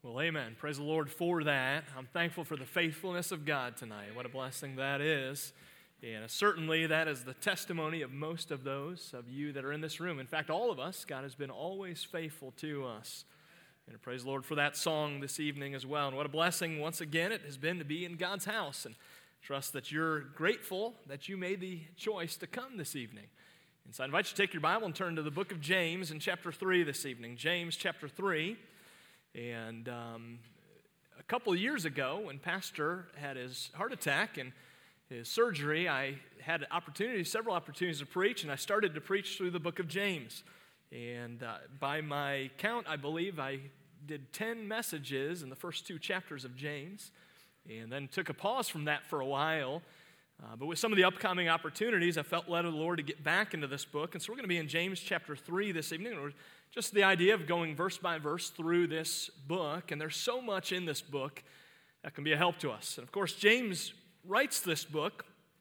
Well, amen. Praise the Lord for that. I'm thankful for the faithfulness of God tonight. What a blessing that is. And certainly that is the testimony of most of those of you that are in this room. In fact, all of us, God has been always faithful to us. And praise the Lord for that song this evening as well. And what a blessing, once again, it has been to be in God's house. And trust that you're grateful that you made the choice to come this evening. And so I invite you to take your Bible and turn to the book of James in chapter 3 this evening. James chapter 3. And a couple of years ago, when Pastor had his heart attack and his surgery, I had several opportunities to preach, and I started to preach through the book of James. And by my count, I believe I did 10 messages in the first 2 chapters of James, and then took a pause from that for a while. But with some of the upcoming opportunities, I felt led of the Lord to get back into this book. And so we're going to be in James chapter 3 this evening. Just the idea of going verse by verse through this book. And there's so much in this book that can be a help to us. And of course, James writes this book.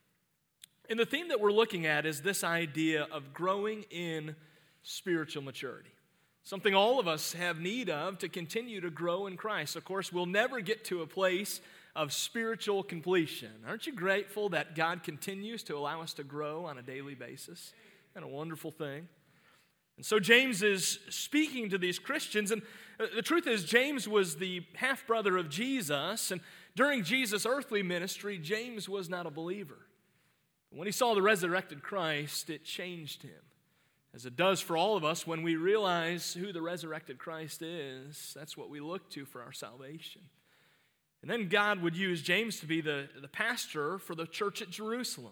And the theme that we're looking at is this idea of growing in spiritual maturity. Something all of us have need of to continue to grow in Christ. Of course, we'll never get to a place of spiritual completion. Aren't you grateful that God continues to allow us to grow on a daily basis? And a wonderful thing. And so James is speaking to these Christians, and the truth is James was the half-brother of Jesus, and during Jesus' earthly ministry, James was not a believer. When he saw the resurrected Christ, it changed him, as it does for all of us when we realize who the resurrected Christ is. That's what we look to for our salvation. And then God would use James to be the pastor for the church at Jerusalem.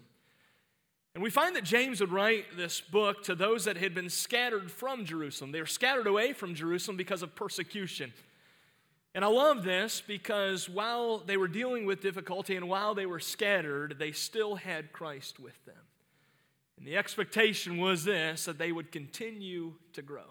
And we find that James would write this book to those that had been scattered from Jerusalem. They were scattered away from Jerusalem because of persecution. And I love this because while they were dealing with difficulty and while they were scattered, they still had Christ with them. And the expectation was this, that they would continue to grow.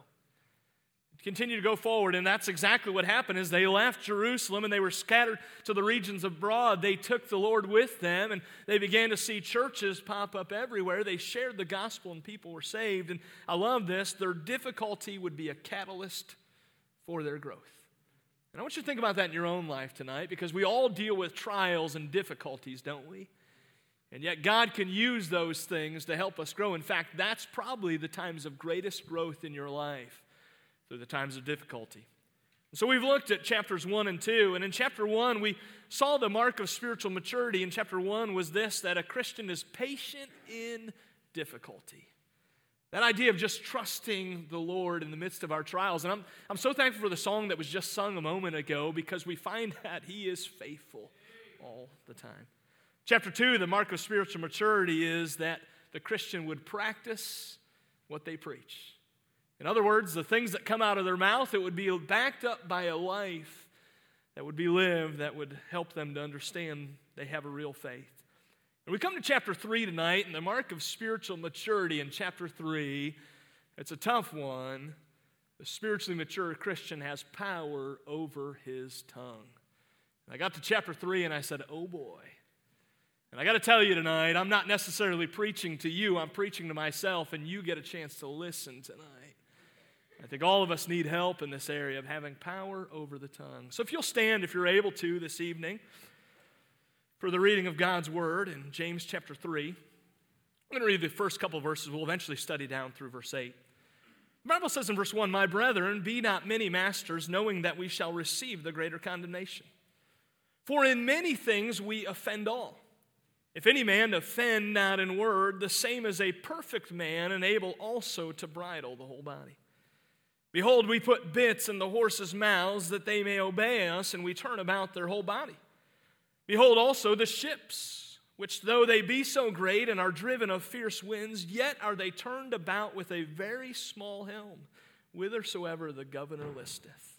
Continue to go forward, and that's exactly what happened. As they left Jerusalem and they were scattered to the regions abroad, they took the Lord with them, and they began to see churches pop up everywhere. They shared the gospel, and people were saved. And I love this. Their difficulty would be a catalyst for their growth. And I want you to think about that in your own life tonight, because we all deal with trials and difficulties, don't we? And yet God can use those things to help us grow. In fact, that's probably the times of greatest growth in your life, through the times of difficulty. So we've looked at chapters 1 and 2, and in chapter 1 we saw the mark of spiritual maturity. In chapter 1 was this, that a Christian is patient in difficulty. That idea of just trusting the Lord in the midst of our trials. And I'm so thankful for the song that was just sung a moment ago, because we find that He is faithful all the time. Chapter 2, the mark of spiritual maturity is that the Christian would practice what they preach. In other words, the things that come out of their mouth, it would be backed up by a life that would be lived that would help them to understand they have a real faith. And we come to chapter 3 tonight, and the mark of spiritual maturity in chapter 3, it's a tough one. The spiritually mature Christian has power over his tongue. And I got to chapter 3 and I said, oh boy. And I got to tell you tonight, I'm not necessarily preaching to you, I'm preaching to myself, and you get a chance to listen tonight. I think all of us need help in this area of having power over the tongue. So if you'll stand, if you're able to, this evening for the reading of God's Word in James chapter 3. I'm going to read the first couple of verses. We'll eventually study down through verse 8. The Bible says in verse 1, "My brethren, be not many masters, knowing that we shall receive the greater condemnation. For in many things we offend all. If any man offend not in word, the same is a perfect man, and able also to bridle the whole body. Behold, we put bits in the horses' mouths that they may obey us, and we turn about their whole body. Behold also the ships, which though they be so great and are driven of fierce winds, yet are they turned about with a very small helm, whithersoever the governor listeth.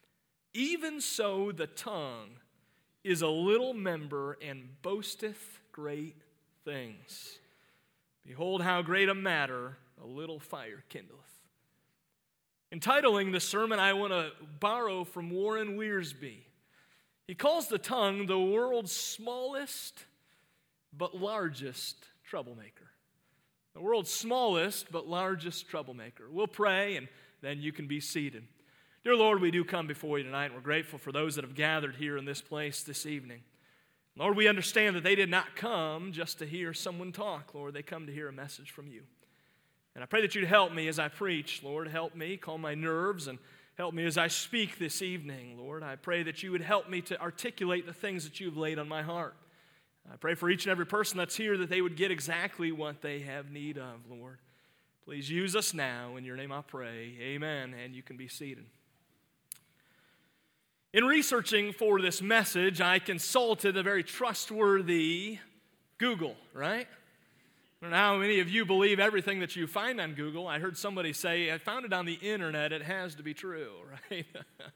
Even so the tongue is a little member, and boasteth great things. Behold how great a matter a little fire kindleth." Entitling the sermon, I want to borrow from Warren Wiersbe. He calls the tongue the world's smallest but largest troublemaker. The world's smallest but largest troublemaker. We'll pray, and then you can be seated. Dear Lord, we do come before you tonight, and we're grateful for those that have gathered here in this place this evening. Lord, we understand that they did not come just to hear someone talk, Lord. They come to hear a message from you. And I pray that you'd help me as I preach, Lord. Help me calm my nerves and help me as I speak this evening, Lord. I pray that you would help me to articulate the things that you've laid on my heart. I pray for each and every person that's here that they would get exactly what they have need of, Lord. Please use us now. In your name I pray. Amen. And you can be seated. In researching for this message, I consulted a very trustworthy Google, right? I don't know how many of you believe everything that you find on Google. I heard somebody say, I found it on the internet, it has to be true, right?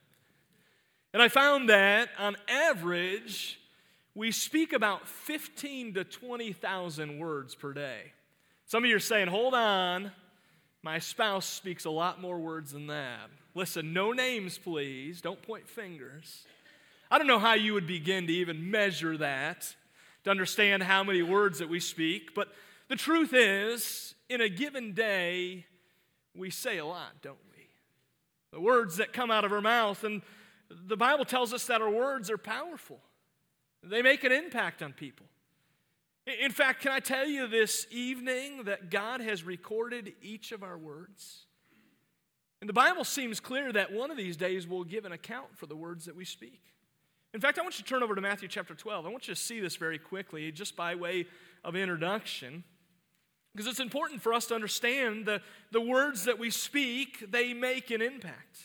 And I found that on average, we speak about 15 to 20,000 words per day. Some of you are saying, hold on, my spouse speaks a lot more words than that. Listen, no names, please. Don't point fingers. I don't know how you would begin to even measure that, to understand how many words that we speak, but the truth is, in a given day, we say a lot, don't we? The words that come out of our mouth, and the Bible tells us that our words are powerful. They make an impact on people. In fact, can I tell you this evening that God has recorded each of our words? And the Bible seems clear that one of these days we'll give an account for the words that we speak. In fact, I want you to turn over to Matthew chapter 12. I want you to see this very quickly, just by way of introduction, because it's important for us to understand the words that we speak, they make an impact.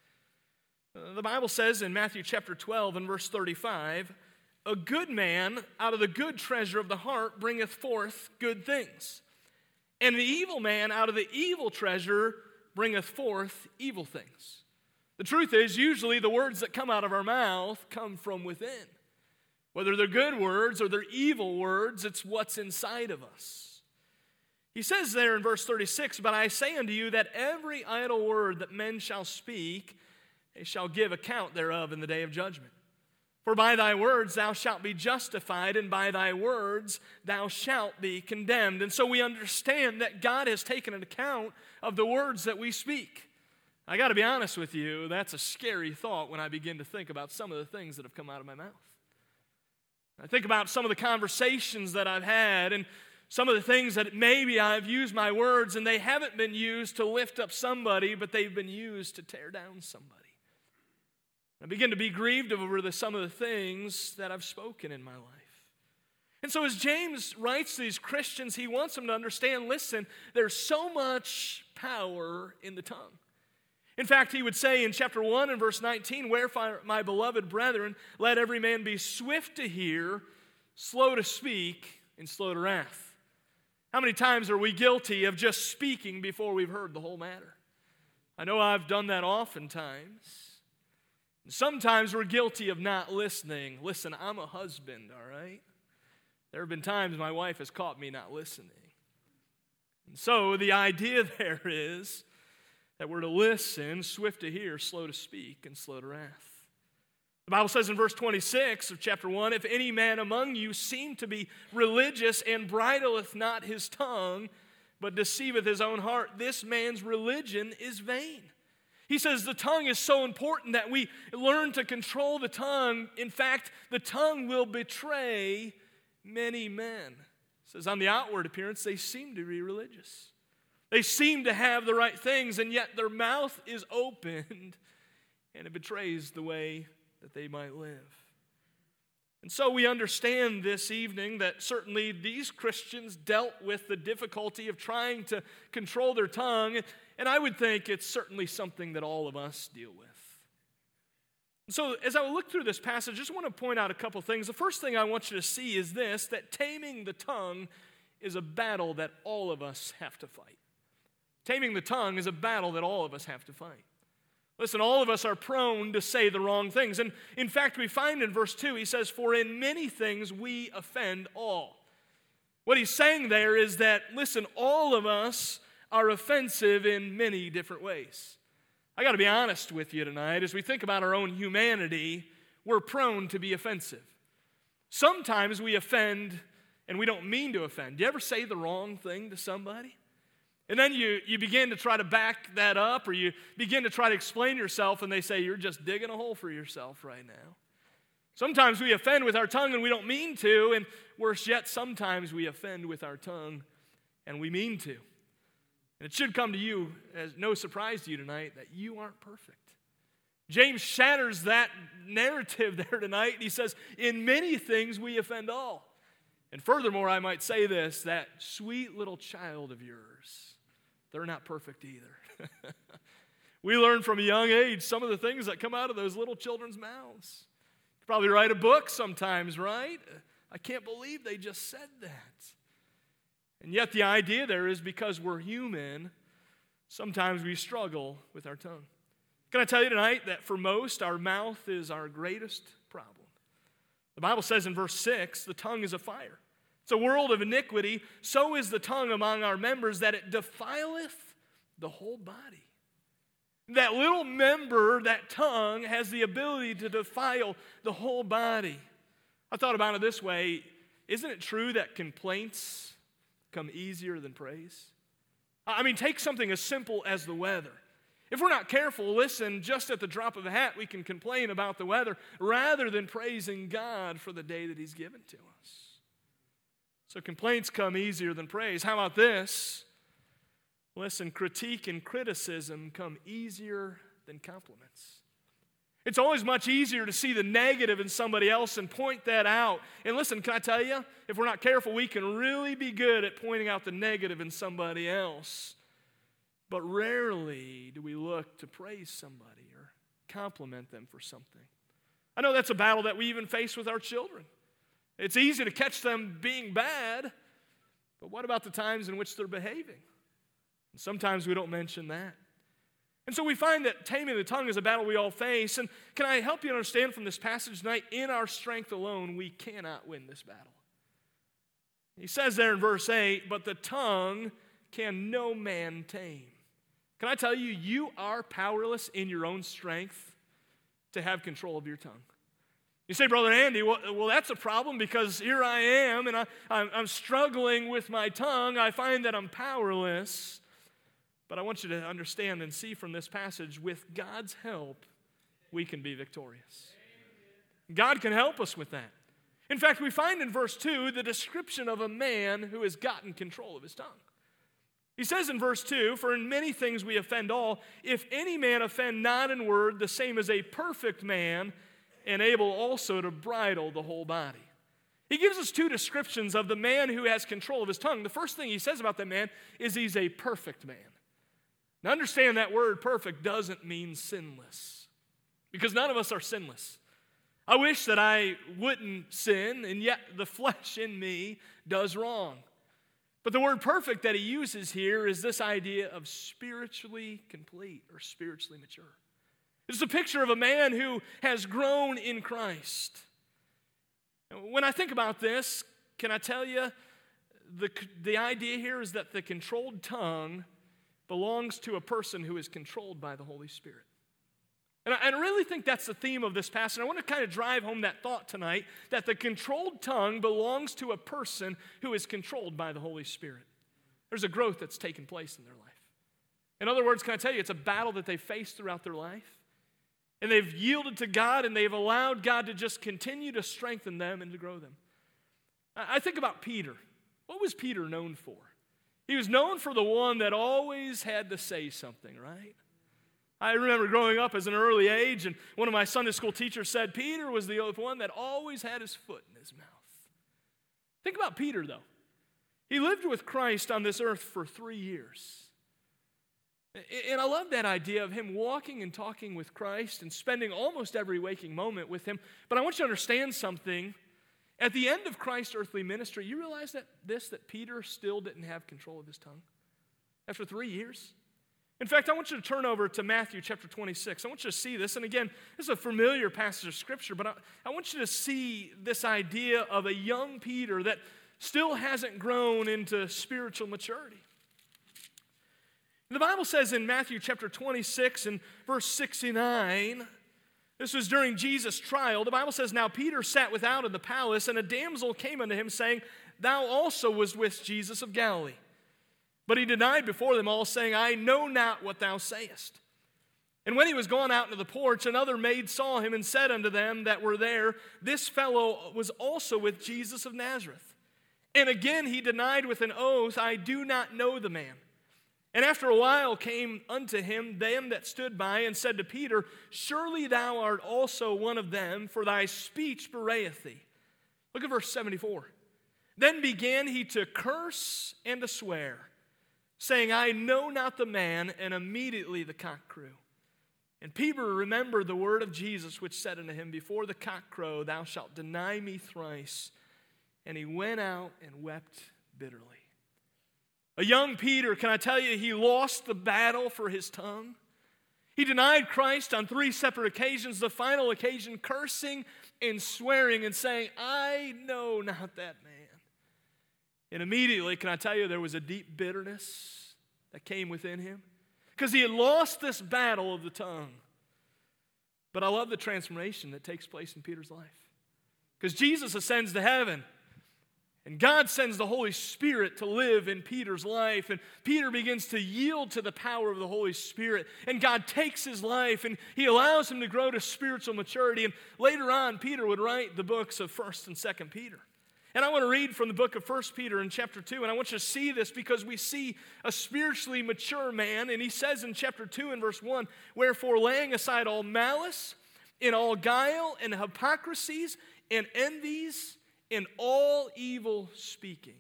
The Bible says in Matthew chapter 12 and verse 35, a good man out of the good treasure of the heart bringeth forth good things, and the evil man out of the evil treasure bringeth forth evil things. The truth is, usually the words that come out of our mouth come from within. Whether they're good words or they're evil words, it's what's inside of us. He says there in verse 36, but I say unto you that every idle word that men shall speak, they shall give account thereof in the day of judgment. For by thy words thou shalt be justified, and by thy words thou shalt be condemned. And so we understand that God has taken an account of the words that we speak. I got to be honest with you, that's a scary thought when I begin to think about some of the things that have come out of my mouth. I think about some of the conversations that I've had and some of the things that maybe I've used my words and they haven't been used to lift up somebody, but they've been used to tear down somebody. I begin to be grieved over some of the things that I've spoken in my life. And so as James writes to these Christians, he wants them to understand, listen, there's so much power in the tongue. In fact, he would say in chapter 1 and verse 19, wherefore, my beloved brethren, let every man be swift to hear, slow to speak, and slow to wrath. How many times are we guilty of just speaking before we've heard the whole matter? I know I've done that oftentimes. Sometimes we're guilty of not listening. Listen, I'm a husband, all right? There have been times my wife has caught me not listening. And so the idea there is that we're to listen, swift to hear, slow to speak, and slow to wrath. The Bible says in verse 26 of chapter 1, if any man among you seem to be religious and bridleth not his tongue, but deceiveth his own heart, this man's religion is vain. He says the tongue is so important that we learn to control the tongue. In fact, the tongue will betray many men. It says on the outward appearance, they seem to be religious. They seem to have the right things, and yet their mouth is opened, and it betrays the way that they might live. And so we understand this evening that certainly these Christians dealt with the difficulty of trying to control their tongue, and I would think it's certainly something that all of us deal with. So as I look through this passage, I just want to point out a couple things. The first thing I want you to see is this, that taming the tongue is a battle that all of us have to fight. Taming the tongue is a battle that all of us have to fight. Listen, all of us are prone to say the wrong things. And in fact, we find in verse 2, he says, for in many things we offend all. What he's saying there is that, listen, all of us are offensive in many different ways. I got to be honest with you tonight. As we think about our own humanity, we're prone to be offensive. Sometimes we offend and we don't mean to offend. Do you ever say the wrong thing to somebody? And then you begin to try to back that up, or you begin to try to explain yourself, and they say, you're just digging a hole for yourself right now. Sometimes we offend with our tongue and we don't mean to, and worse yet, sometimes we offend with our tongue and we mean to. And it should come to you as no surprise to you tonight that you aren't perfect. James shatters that narrative there tonight, and he says, in many things we offend all. And furthermore, I might say this, that sweet little child of yours, they're not perfect either. We learn from a young age some of the things that come out of those little children's mouths. You probably write a book sometimes, right? I can't believe they just said that. And yet the idea there is because we're human, sometimes we struggle with our tongue. Can I tell you tonight that for most, our mouth is our greatest problem? The Bible says in verse 6, the tongue is a fire. It's a world of iniquity. So is the tongue among our members, that it defileth the whole body. That little member, that tongue, has the ability to defile the whole body. I thought about it this way. Isn't it true that complaints come easier than praise? I mean, take something as simple as the weather. If we're not careful, listen, just at the drop of a hat, we can complain about the weather rather than praising God for the day that He's given to us. So complaints come easier than praise. How about this? Listen, critique and criticism come easier than compliments. It's always much easier to see the negative in somebody else and point that out. And listen, can I tell you, if we're not careful, we can really be good at pointing out the negative in somebody else. But rarely do we look to praise somebody or compliment them for something. I know that's a battle that we even face with our children. It's easy to catch them being bad, but what about the times in which they're behaving? And sometimes we don't mention that. And so we find that taming the tongue is a battle we all face. And can I help you understand from this passage tonight, in our strength alone, we cannot win this battle. He says there in verse 8, but the tongue can no man tame. Can I tell you, you are powerless in your own strength to have control of your tongue. You say, Brother Andy, well, that's a problem because here I am and I'm struggling with my tongue. I find that I'm powerless. But I want you to understand and see from this passage, with God's help, we can be victorious. God can help us with that. In fact, we find in verse 2 the description of a man who has gotten control of his tongue. He says in verse 2, for in many things we offend all. If any man offend not in word, the same as a perfect man, and able also to bridle the whole body. He gives us two descriptions of the man who has control of his tongue. The first thing he says about that man is he's a perfect man. Now understand that word perfect doesn't mean sinless, because none of us are sinless. I wish that I wouldn't sin, and yet the flesh in me does wrong. But the word perfect that he uses here is this idea of spiritually complete or spiritually mature. It's a picture of a man who has grown in Christ. When I think about this, can I tell you, the idea here is that the controlled tongue belongs to a person who is controlled by the Holy Spirit. And I really think that's the theme of this passage. I want to kind of drive home that thought tonight, that the controlled tongue belongs to a person who is controlled by the Holy Spirit. There's a growth that's taken place in their life. In other words, can I tell you, it's a battle that they faced throughout their life. And they've yielded to God, and they've allowed God to just continue to strengthen them and to grow them. I think about Peter. What was Peter known for? He was known for the one that always had to say something, right? I remember growing up as an early age, and one of my Sunday school teachers said Peter was the one that always had his foot in his mouth. Think about Peter, though. He lived with Christ on this earth for 3 years. And I love that idea of him walking and talking with Christ and spending almost every waking moment with him. But I want you to understand something. At the end of Christ's earthly ministry, you realize that Peter still didn't have control of his tongue after 3 years? In fact, I want you to turn over to Matthew chapter 26. I want you to see this. And again, this is a familiar passage of Scripture, but I want you to see this idea of a young Peter that still hasn't grown into spiritual maturity. The Bible says in Matthew chapter 26 and verse 69, this was during Jesus' trial. The Bible says, now Peter sat without in the palace, and a damsel came unto him, saying, thou also wast with Jesus of Galilee. But he denied before them all, saying, I know not what thou sayest. And when he was gone out into the porch, another maid saw him and said unto them that were there, This fellow was also with Jesus of Nazareth. And again he denied with an oath, I do not know the man. And after a while came unto him them that stood by, and said to Peter, Surely thou art also one of them, for thy speech bewrayeth thee. Look at verse 74. Then began he to curse and to swear, saying, I know not the man, and immediately the cock crew. And Peter remembered the word of Jesus, which said unto him, Before the cock crow, thou shalt deny me thrice. And he went out and wept bitterly. A young Peter, can I tell you, he lost the battle for his tongue. He denied Christ on 3 separate occasions, the final occasion cursing and swearing and saying, I know not that man. And immediately, can I tell you, there was a deep bitterness that came within him because he had lost this battle of the tongue. But I love the transformation that takes place in Peter's life because Jesus ascends to heaven and God sends the Holy Spirit to live in Peter's life, and Peter begins to yield to the power of the Holy Spirit, and God takes his life and he allows him to grow to spiritual maturity. And later on, Peter would write the books of 1st and 2nd Peter. And I want to read from the book of 1 Peter in chapter 2, and I want you to see this because we see a spiritually mature man, and he says in chapter 2 and verse 1, Wherefore laying aside all malice, and all guile, and hypocrisies, and envies, and all evil speakings.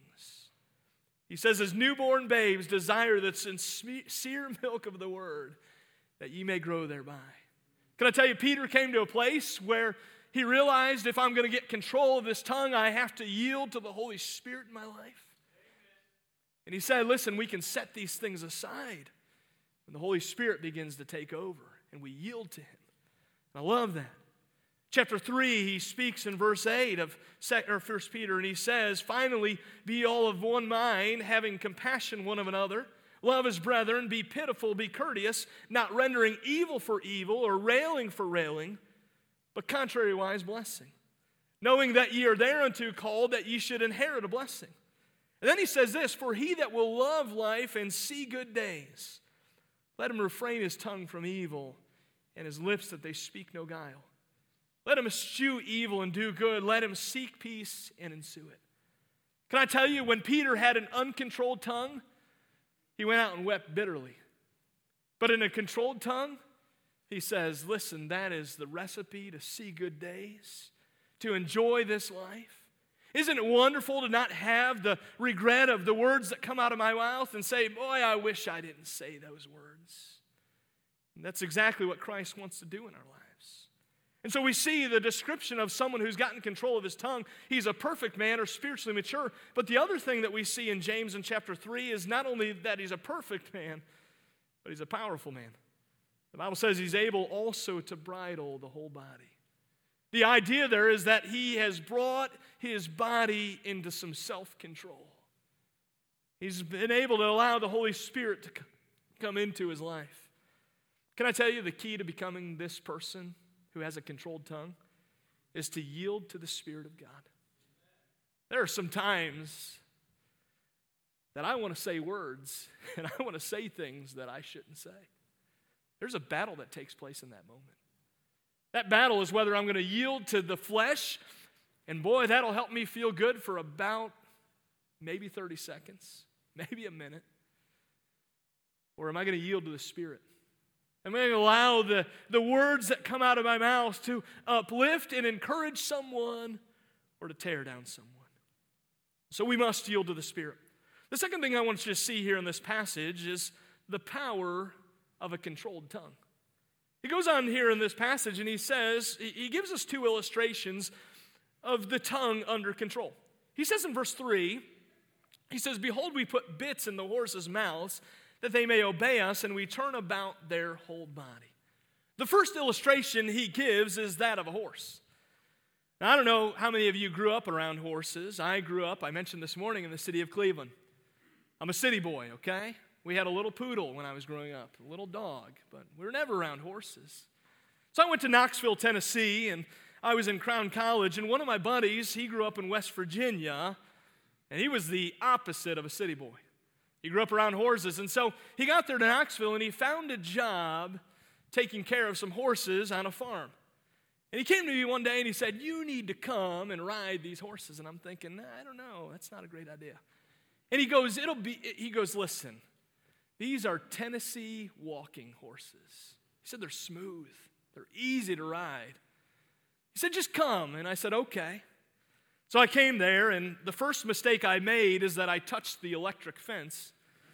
He says, as newborn babes desire the sincere milk of the word, that ye may grow thereby. Can I tell you, Peter came to a place where he realized if I'm going to get control of this tongue, I have to yield to the Holy Spirit in my life. And he said, listen, we can set these things aside when the Holy Spirit begins to take over and we yield to him. And I love that. Chapter 3, he speaks in verse 8 of 1 Peter, and he says, Finally, be all of one mind, having compassion one of another, love as brethren, be pitiful, be courteous, not rendering evil for evil or railing for railing, but contrariwise blessing, knowing that ye are thereunto called, that ye should inherit a blessing. And then he says this, For he that will love life and see good days, let him refrain his tongue from evil, and his lips that they speak no guile. Let him eschew evil and do good. Let him seek peace and ensue it. Can I tell you, when Peter had an uncontrolled tongue, he went out and wept bitterly. But in a controlled tongue, he says, listen, that is the recipe to see good days, to enjoy this life. Isn't it wonderful to not have the regret of the words that come out of my mouth and say, boy, I wish I didn't say those words. And that's exactly what Christ wants to do in our lives. And so we see the description of someone who's gotten control of his tongue. He's a perfect man or spiritually mature. But the other thing that we see in James in chapter 3 is not only that he's a perfect man, but he's a powerful man. The Bible says he's able also to bridle the whole body. The idea there is that he has brought his body into some self-control. He's been able to allow the Holy Spirit to come into his life. Can I tell you the key to becoming this person who has a controlled tongue is to yield to the Spirit of God? There are some times that I want to say words and I want to say things that I shouldn't say. There's a battle that takes place in that moment. That battle is whether I'm going to yield to the flesh, and boy, that'll help me feel good for about maybe 30 seconds, maybe a minute. Or am I going to yield to the Spirit? Am I going to allow the words that come out of my mouth to uplift and encourage someone or to tear down someone? So we must yield to the Spirit. The second thing I want you to see here in this passage is the power of a controlled tongue. He goes on here in this passage and he says, he gives us two illustrations of the tongue under control. He says in verse 3, he says, Behold, we put bits in the horses' mouths that they may obey us, and we turn about their whole body. The first illustration he gives is that of a horse. Now, I don't know how many of you grew up around horses. I grew up, I mentioned this morning, in the city of Cleveland. I'm a city boy, okay? We had a little poodle when I was growing up, a little dog, but we were never around horses. So I went to Knoxville, Tennessee, and I was in Crown College, and one of my buddies, he grew up in West Virginia, and he was the opposite of a city boy. He grew up around horses, and so he got there to Knoxville, and he found a job taking care of some horses on a farm. And he came to me one day, and he said, you need to come and ride these horses. And I'm thinking, I don't know, that's not a great idea. And he goes, listen, these are Tennessee walking horses. He said, they're smooth. They're easy to ride. He said, just come. And I said, okay. So I came there, and the first mistake I made is that I touched the electric fence.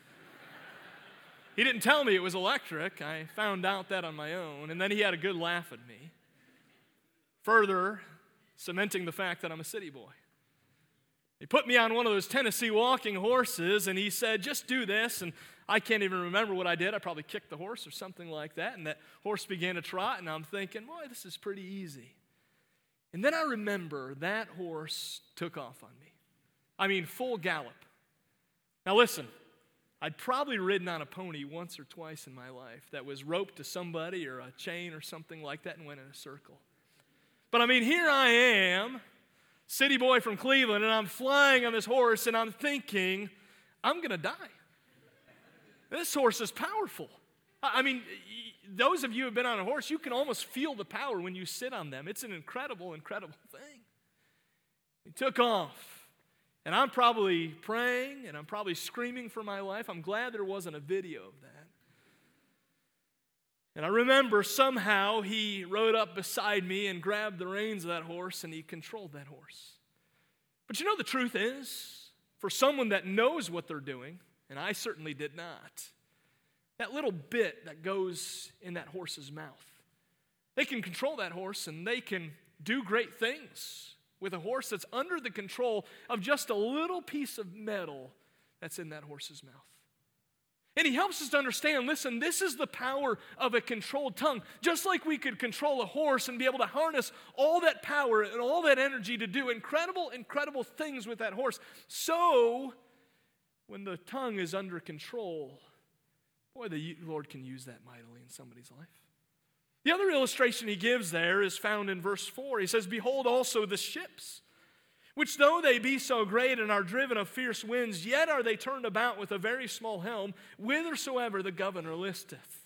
He didn't tell me it was electric. I found out that on my own, and then he had a good laugh at me, further cementing the fact that I'm a city boy. He put me on one of those Tennessee walking horses, and he said, just do this. And I can't even remember what I did. I probably kicked the horse or something like that, and that horse began to trot, and I'm thinking, boy, this is pretty easy. And then I remember that horse took off on me. I mean, full gallop. Now listen, I'd probably ridden on a pony once or twice in my life that was roped to somebody or a chain or something like that and went in a circle. But I mean, here I am, city boy from Cleveland, and I'm flying on this horse, and I'm thinking, I'm going to die. This horse is powerful. I mean, those of you who have been on a horse, you can almost feel the power when you sit on them. It's an incredible, incredible thing. He took off, and I'm probably praying, and I'm probably screaming for my life. I'm glad there wasn't a video of that. And I remember somehow he rode up beside me and grabbed the reins of that horse, and he controlled that horse. But you know, the truth is, for someone that knows what they're doing, and I certainly did not, that little bit that goes in that horse's mouth, they can control that horse, and they can do great things with a horse that's under the control of just a little piece of metal that's in that horse's mouth. And he helps us to understand, listen, this is the power of a controlled tongue. Just like we could control a horse and be able to harness all that power and all that energy to do incredible, incredible things with that horse. So, when the tongue is under control, boy, the Lord can use that mightily in somebody's life. The other illustration he gives there is found in verse 4. He says, behold also the ships, which though they be so great and are driven of fierce winds, yet are they turned about with a very small helm, whithersoever the governor listeth.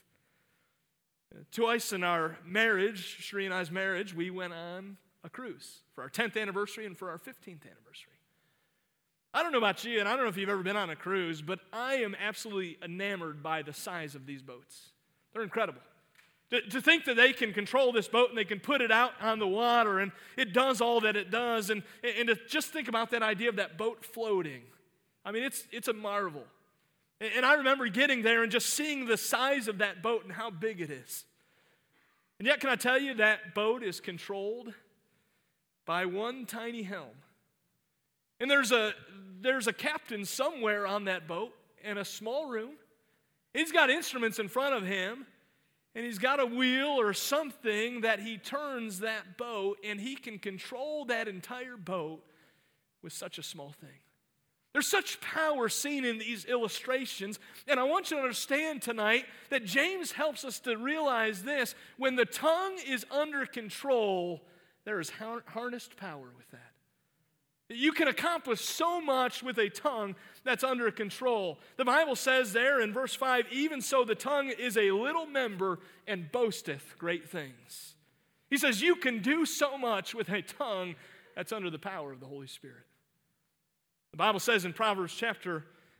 Twice in our marriage, Sheree and I's marriage, we went on a cruise for our 10th anniversary and for our 15th anniversary. I don't know about you, and I don't know if you've ever been on a cruise, but I am absolutely enamored by the size of these boats. They're incredible. To think that they can control this boat and they can put it out on the water and it does all that it does, and to just think about that idea of that boat floating. I mean, it's a marvel. And I remember getting there and just seeing the size of that boat and how big it is. And yet, can I tell you, that boat is controlled by one tiny helm. And there's a captain somewhere on that boat in a small room. He's got instruments in front of him, and he's got a wheel or something that he turns that boat, and he can control that entire boat with such a small thing. There's such power seen in these illustrations, and I want you to understand tonight that James helps us to realize this. When the tongue is under control, there is harnessed power with that. You can accomplish so much with a tongue that's under control. The Bible says there in verse 5, even so the tongue is a little member and boasteth great things. He says you can do so much with a tongue that's under the power of the Holy Spirit. The Bible says in Proverbs chapter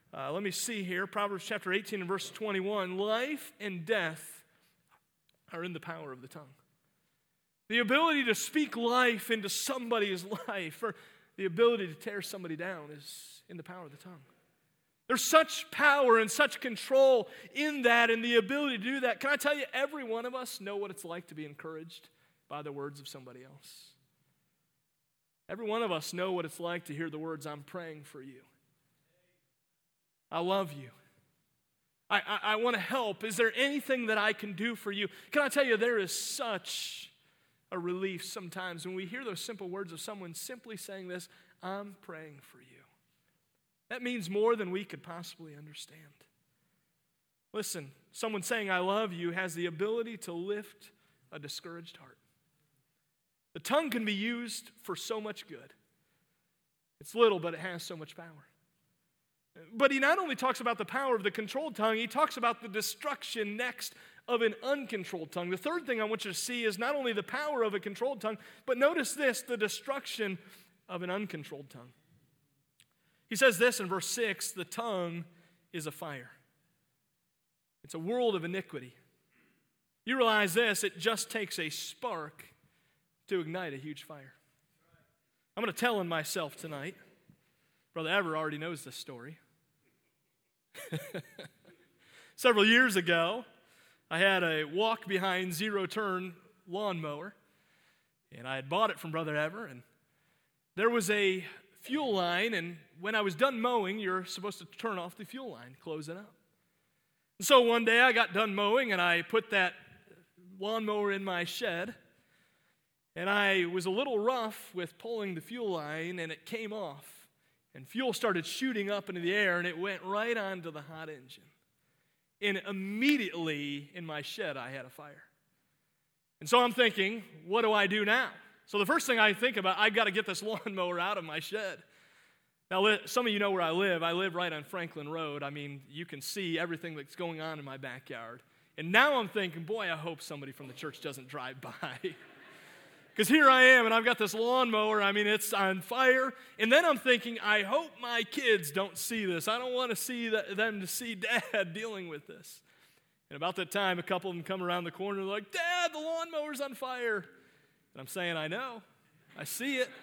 18 and verse 21, life and death are in the power of the tongue. The ability to speak life into somebody's life, or the ability to tear somebody down, is in the power of the tongue. There's such power and such control in that, and the ability to do that. Can I tell you, every one of us know what it's like to be encouraged by the words of somebody else. Every one of us know what it's like to hear the words, I'm praying for you. I love you. I want to help. Is there anything that I can do for you? Can I tell you, there is such a relief sometimes when we hear those simple words of someone simply saying this, I'm praying for you. That means more than we could possibly understand. Listen, someone saying I love you has the ability to lift a discouraged heart. The tongue can be used for so much good. It's little, but it has so much power. But he not only talks about the power of the controlled tongue, he talks about the destruction next of an uncontrolled tongue. The third thing I want you to see is not only the power of a controlled tongue, but notice this, the destruction of an uncontrolled tongue. He says this in verse 6, the tongue is a fire. It's a world of iniquity. You realize this, it just takes a spark to ignite a huge fire. I'm going to tell on myself tonight. Brother Ever already knows this story. Several years ago, I had a walk-behind zero-turn lawnmower, and I had bought it from Brother Ever, and there was a fuel line, and when I was done mowing, you're supposed to turn off the fuel line, close it up. And so one day I got done mowing, and I put that lawnmower in my shed, and I was a little rough with pulling the fuel line, and it came off. And fuel started shooting up into the air, and it went right onto the hot engine. And immediately in my shed, I had a fire. And so I'm thinking, what do I do now? So the first thing I think about, I got to get this lawnmower out of my shed. Now, some of you know where I live. I live right on Franklin Road. I mean, you can see everything that's going on in my backyard. And now I'm thinking, boy, I hope somebody from the church doesn't drive by. Because here I am, and I've got this lawnmower. I mean, it's on fire. And then I'm thinking, I hope my kids don't see this. I don't want to see them to see Dad dealing with this. And about that time, a couple of them come around the corner, and they're like, Dad, the lawnmower's on fire. And I'm saying, I know. I see it.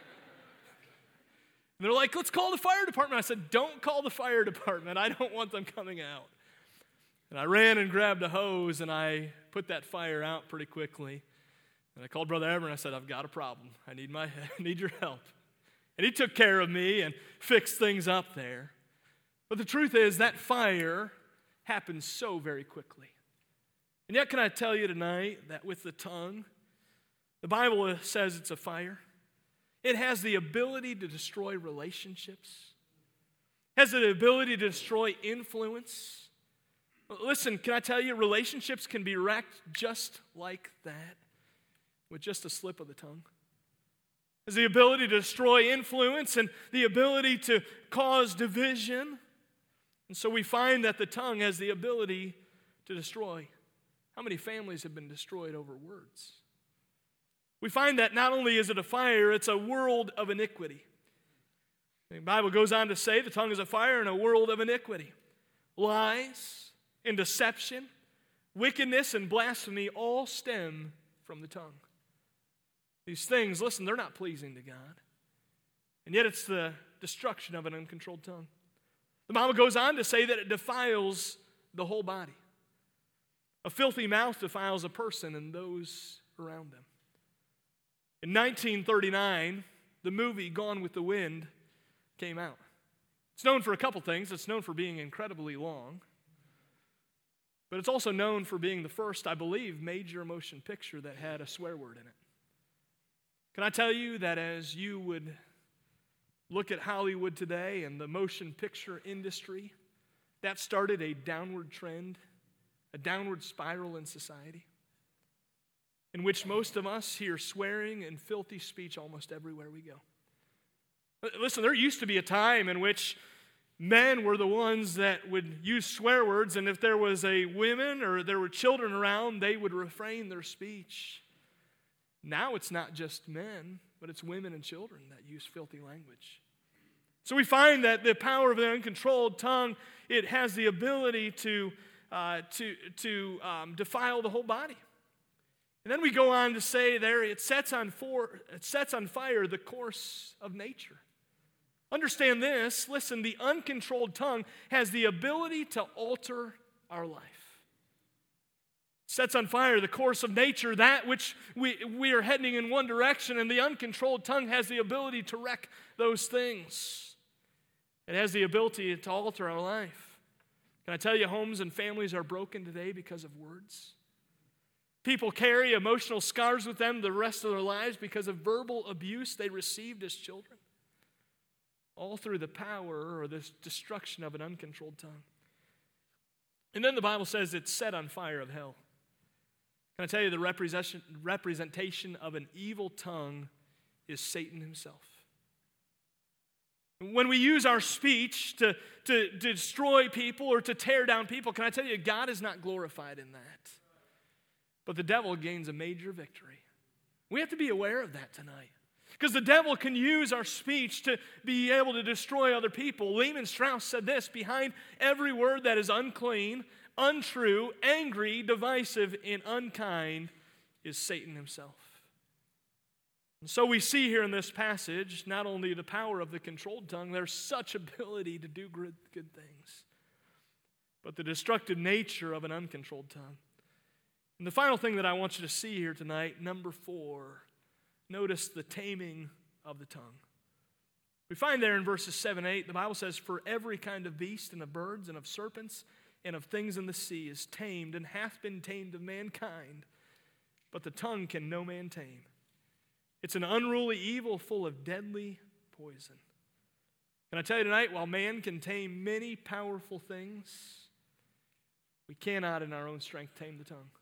And they're like, let's call the fire department. I said, don't call the fire department. I don't want them coming out. And I ran and grabbed a hose, and I put that fire out pretty quickly. And I called Brother Ever, and I said, I've got a problem. I need your help. And he took care of me and fixed things up there. But the truth is, that fire happens so very quickly. And yet, can I tell you tonight that with the tongue, the Bible says it's a fire. It has the ability to destroy relationships. Has the ability to destroy influence. Listen, can I tell you, relationships can be wrecked just like that. With just a slip of the tongue. Has the ability to destroy influence and the ability to cause division. And so we find that the tongue has the ability to destroy. How many families have been destroyed over words? We find that not only is it a fire, it's a world of iniquity. The Bible goes on to say the tongue is a fire in a world of iniquity. Lies and deception, wickedness and blasphemy all stem from the tongue. These things, listen, they're not pleasing to God. And yet it's the destruction of an uncontrolled tongue. The Bible goes on to say that it defiles the whole body. A filthy mouth defiles a person and those around them. In 1939, the movie Gone with the Wind came out. It's known for a couple things. It's known for being incredibly long. But it's also known for being the first, I believe, major motion picture that had a swear word in it. Can I tell you that as you would look at Hollywood today and the motion picture industry, that started a downward trend, a downward spiral in society, in which most of us hear swearing and filthy speech almost everywhere we go. Listen, there used to be a time in which men were the ones that would use swear words, and if there was a woman or there were children around, they would refrain their speech. Now it's not just men, but it's women and children that use filthy language. So we find that the power of the uncontrolled tongue, it has the ability to defile the whole body. And then we go on to say there, it sets on fire the course of nature. Understand this, listen, the uncontrolled tongue has the ability to alter our life. Sets on fire the course of nature, that which we are heading in one direction, and the uncontrolled tongue has the ability to wreck those things. It has the ability to alter our life. Can I tell you, homes and families are broken today because of words? People carry emotional scars with them the rest of their lives because of verbal abuse they received as children. All through the power or the destruction of an uncontrolled tongue. And then the Bible says it's set on fire of hell. Can I tell you, the representation of an evil tongue is Satan himself. When we use our speech to destroy people or to tear down people, can I tell you, God is not glorified in that. But the devil gains a major victory. We have to be aware of that tonight. Because the devil can use our speech to be able to destroy other people. Lehman Strauss said this: behind every word that is unclean, untrue, angry, divisive, and unkind is Satan himself. And so we see here in this passage not only the power of the controlled tongue, there's such ability to do good things, but the destructive nature of an uncontrolled tongue. And the final thing that I want you to see here tonight, number 4, notice the taming of the tongue. We find there in verses 7 and 8, the Bible says, "For every kind of beast and of birds and of serpents and of things in the sea is tamed and hath been tamed of mankind, but the tongue can no man tame. It's an unruly evil full of deadly poison." Can I tell you tonight, while man can tame many powerful things, we cannot in our own strength tame the tongue.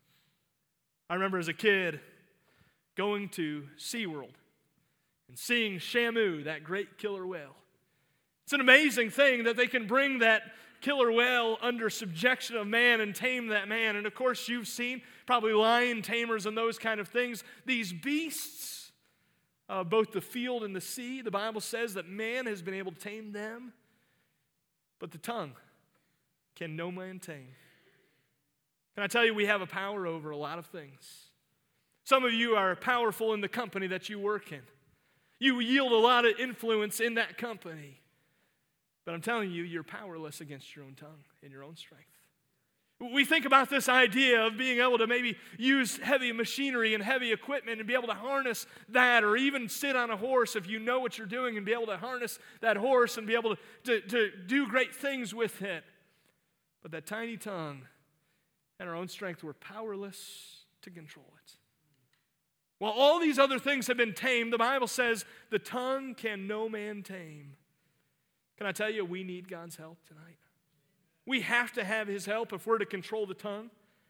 I remember as a kid going to SeaWorld and seeing Shamu, that great killer whale. It's an amazing thing that they can bring that killer whale under subjection of man and tame that man. And of course, you've seen probably lion tamers and those kind of things. These beasts, both the field and the sea, the Bible says that man has been able to tame them, but the tongue can no man tame. Can I tell you, we have a power over a lot of things. Some of you are powerful in the company that you work in. You yield a lot of influence in that company. But I'm telling you, you're powerless against your own tongue and your own strength. We think about this idea of being able to maybe use heavy machinery and heavy equipment and be able to harness that, or even sit on a horse if you know what you're doing and be able to harness that horse and be able to do great things with it. But that tiny tongue and our own strength, we're powerless to control it. While all these other things have been tamed, the Bible says the tongue can no man tame. Can I tell you, we need God's help tonight? We have to have His help if we're to control the tongue.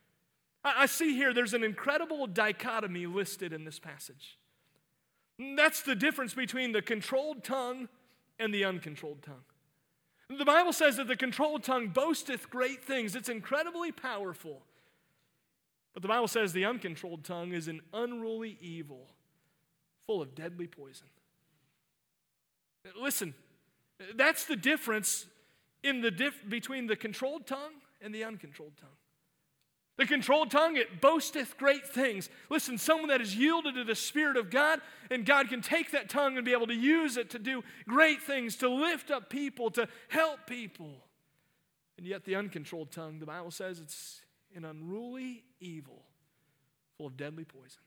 I see here there's an incredible dichotomy listed in this passage. That's the difference between the controlled tongue and the uncontrolled tongue. The Bible says that the controlled tongue boasteth great things. It's incredibly powerful. But the Bible says the uncontrolled tongue is an unruly evil, full of deadly poison. Listen, that's the difference between the controlled tongue and the uncontrolled tongue. The controlled tongue, it boasteth great things. Listen, someone that is yielded to the Spirit of God, and God can take that tongue and be able to use it to do great things, to lift up people, to help people. And yet the uncontrolled tongue, the Bible says it's an unruly evil full of deadly poison.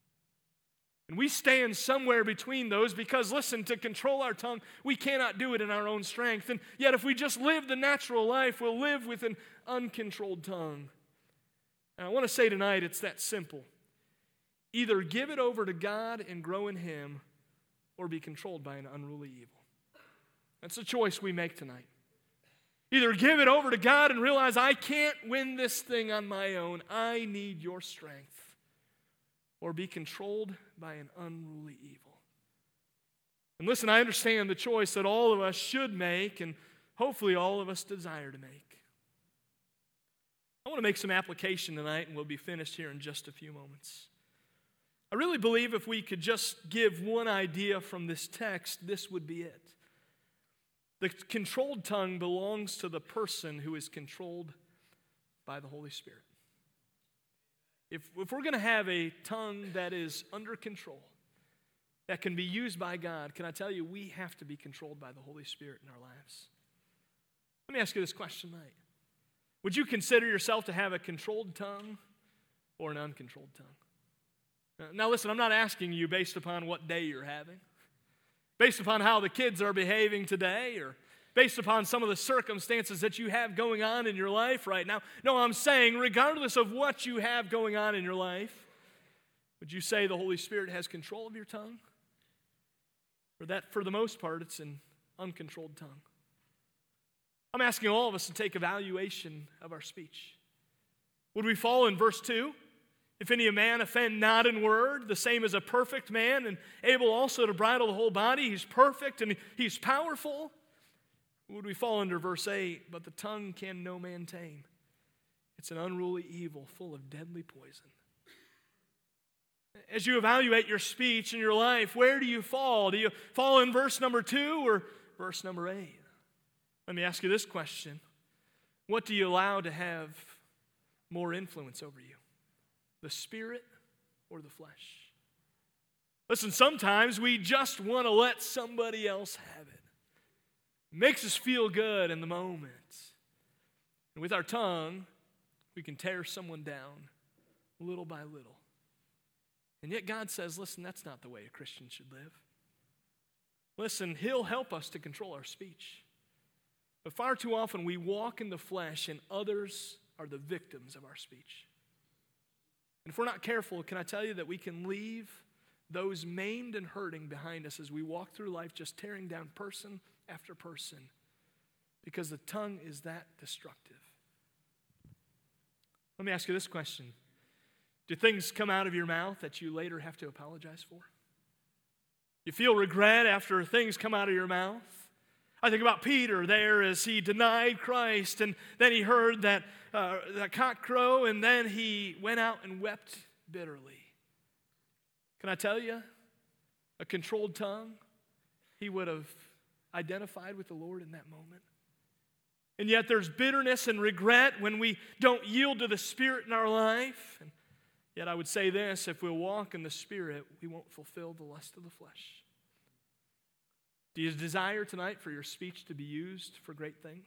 And we stand somewhere between those because, listen, to control our tongue, we cannot do it in our own strength. And yet if we just live the natural life, we'll live with an uncontrolled tongue. And I want to say tonight, it's that simple. Either give it over to God and grow in Him, or be controlled by an unruly evil. That's the choice we make tonight. Either give it over to God and realize I can't win this thing on my own. I need your strength. Or be controlled by an unruly evil. And listen, I understand the choice that all of us should make, and hopefully all of us desire to make. I want to make some application tonight, and we'll be finished here in just a few moments. I really believe if we could just give one idea from this text, this would be it. The controlled tongue belongs to the person who is controlled by the Holy Spirit. If we're going to have a tongue that is under control, that can be used by God, can I tell you, we have to be controlled by the Holy Spirit in our lives. Let me ask you this question tonight. Would you consider yourself to have a controlled tongue or an uncontrolled tongue? Now listen, I'm not asking you based upon what day you're having, based upon how the kids are behaving today, or based upon some of the circumstances that you have going on in your life right now. No, I'm saying regardless of what you have going on in your life, would you say the Holy Spirit has control of your tongue? Or that for the most part it's an uncontrolled tongue? I'm asking all of us to take evaluation of our speech. Would we fall in verse 2 If any a man offend not in word, the same as a perfect man, and able also to bridle the whole body, he's perfect and he's powerful. Would we fall under verse 8? But the tongue can no man tame. It's an unruly evil full of deadly poison. As you evaluate your speech in your life, where do you fall? Do you fall in verse number 2 or verse number 8? Let me ask you this question. What do you allow to have more influence over you? The spirit or the flesh? Listen, sometimes we just want to let somebody else have it. It makes us feel good in the moment. And with our tongue, we can tear someone down little by little. And yet God says, listen, that's not the way a Christian should live. Listen, He'll help us to control our speech. But far too often we walk in the flesh and others are the victims of our speech. And if we're not careful, can I tell you that we can leave those maimed and hurting behind us as we walk through life just tearing down person after person because the tongue is that destructive. Let me ask you this question. Do things come out of your mouth that you later have to apologize for? You feel regret after things come out of your mouth? I think about Peter there as he denied Christ, and then he heard that cock crow, and then he went out and wept bitterly. Can I tell you, a controlled tongue, he would have identified with the Lord in that moment. And yet there's bitterness and regret when we don't yield to the Spirit in our life. And yet I would say this, if we'll walk in the Spirit, we won't fulfill the lust of the flesh. Do you desire tonight for your speech to be used for great things?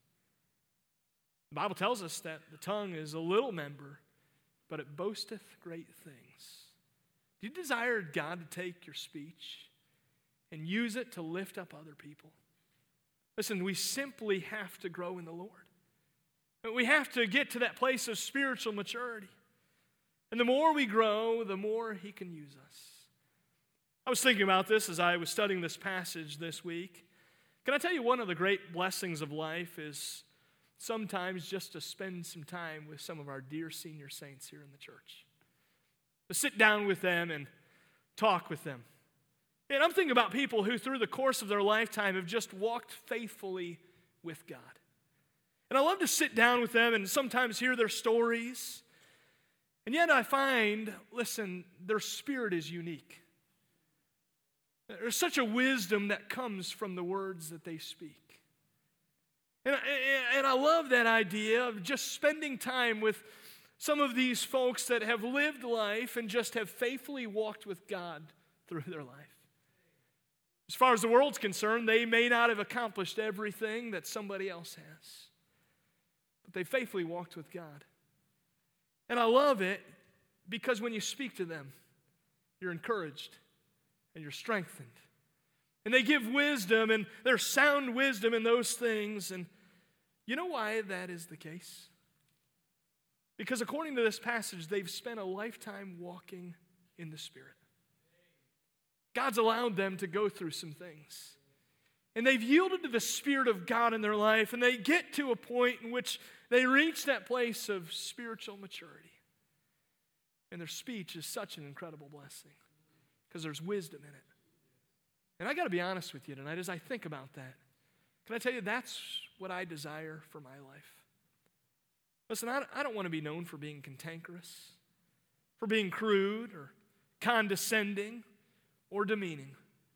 The Bible tells us that the tongue is a little member, but it boasteth great things. Do you desire God to take your speech and use it to lift up other people? Listen, we simply have to grow in the Lord. We have to get to that place of spiritual maturity. And the more we grow, the more He can use us. I was thinking about this as I was studying this passage this week. Can I tell you one of the great blessings of life is sometimes just to spend some time with some of our dear senior saints here in the church. To sit down with them and talk with them. And I'm thinking about people who through the course of their lifetime have just walked faithfully with God. And I love to sit down with them and sometimes hear their stories. And yet I find, listen, their spirit is unique. There's such a wisdom that comes from the words that they speak. And I love that idea of just spending time with some of these folks that have lived life and just have faithfully walked with God through their life. As far as the world's concerned, they may not have accomplished everything that somebody else has, but they faithfully walked with God. And I love it because when you speak to them, you're encouraged and you're strengthened. And they give wisdom, and there's sound wisdom in those things. And you know why that is the case? Because according to this passage, they've spent a lifetime walking in the Spirit. God's allowed them to go through some things. And they've yielded to the Spirit of God in their life, and they get to a point in which they reach that place of spiritual maturity. And their speech is such an incredible blessing because there's wisdom in it. And I got to be honest with you tonight as I think about that. Can I tell you that's what I desire for my life? Listen, I don't want to be known for being cantankerous, for being crude or condescending or demeaning,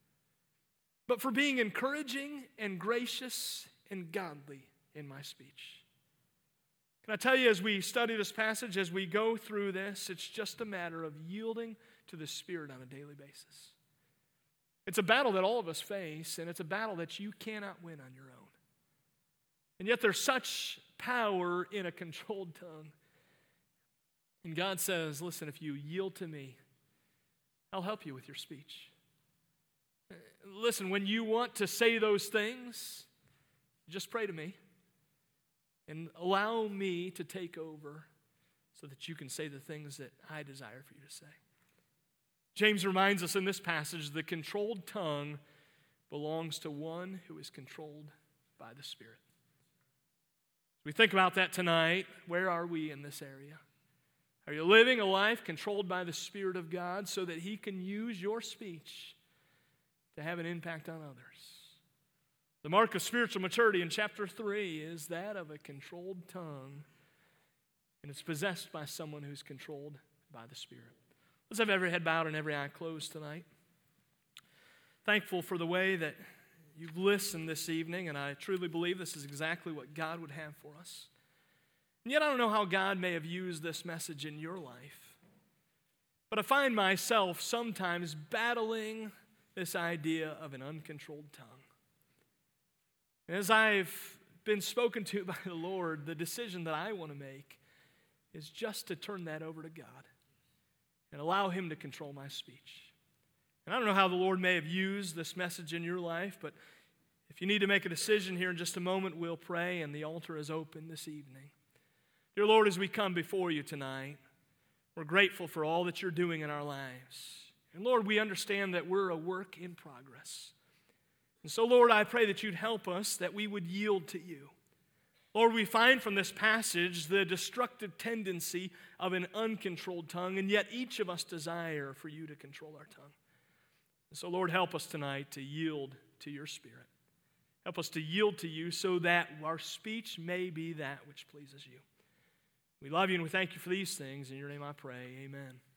but for being encouraging and gracious and godly in my speech. Can I tell you, as we study this passage, as we go through this, it's just a matter of yielding to the Spirit on a daily basis. It's a battle that all of us face, and it's a battle that you cannot win on your own. And yet there's such power in a controlled tongue. And God says, listen, if you yield to me, I'll help you with your speech. Listen, when you want to say those things, just pray to me and allow me to take over so that you can say the things that I desire for you to say. James reminds us in this passage, the controlled tongue belongs to one who is controlled by the Spirit. As we think about that tonight, where are we in this area? Are you living a life controlled by the Spirit of God so that He can use your speech to have an impact on others? The mark of spiritual maturity in chapter 3 is that of a controlled tongue, and it's possessed by someone who's controlled by the Spirit. Let's have every head bowed and every eye closed tonight. Thankful for the way that you've listened this evening, and I truly believe this is exactly what God would have for us. And yet I don't know how God may have used this message in your life, but I find myself sometimes battling this idea of an uncontrolled tongue. And as I've been spoken to by the Lord, the decision that I want to make is just to turn that over to God and allow Him to control my speech. And I don't know how the Lord may have used this message in your life, but if you need to make a decision here in just a moment, we'll pray, and the altar is open this evening. Dear Lord, as we come before you tonight, we're grateful for all that you're doing in our lives. And Lord, we understand that we're a work in progress. And so, Lord, I pray that you'd help us, that we would yield to you. Lord, we find from this passage the destructive tendency of an uncontrolled tongue, and yet each of us desire for you to control our tongue. And so, Lord, help us tonight to yield to your Spirit. Help us to yield to you so that our speech may be that which pleases you. We love you and we thank you for these things. In your name I pray, amen.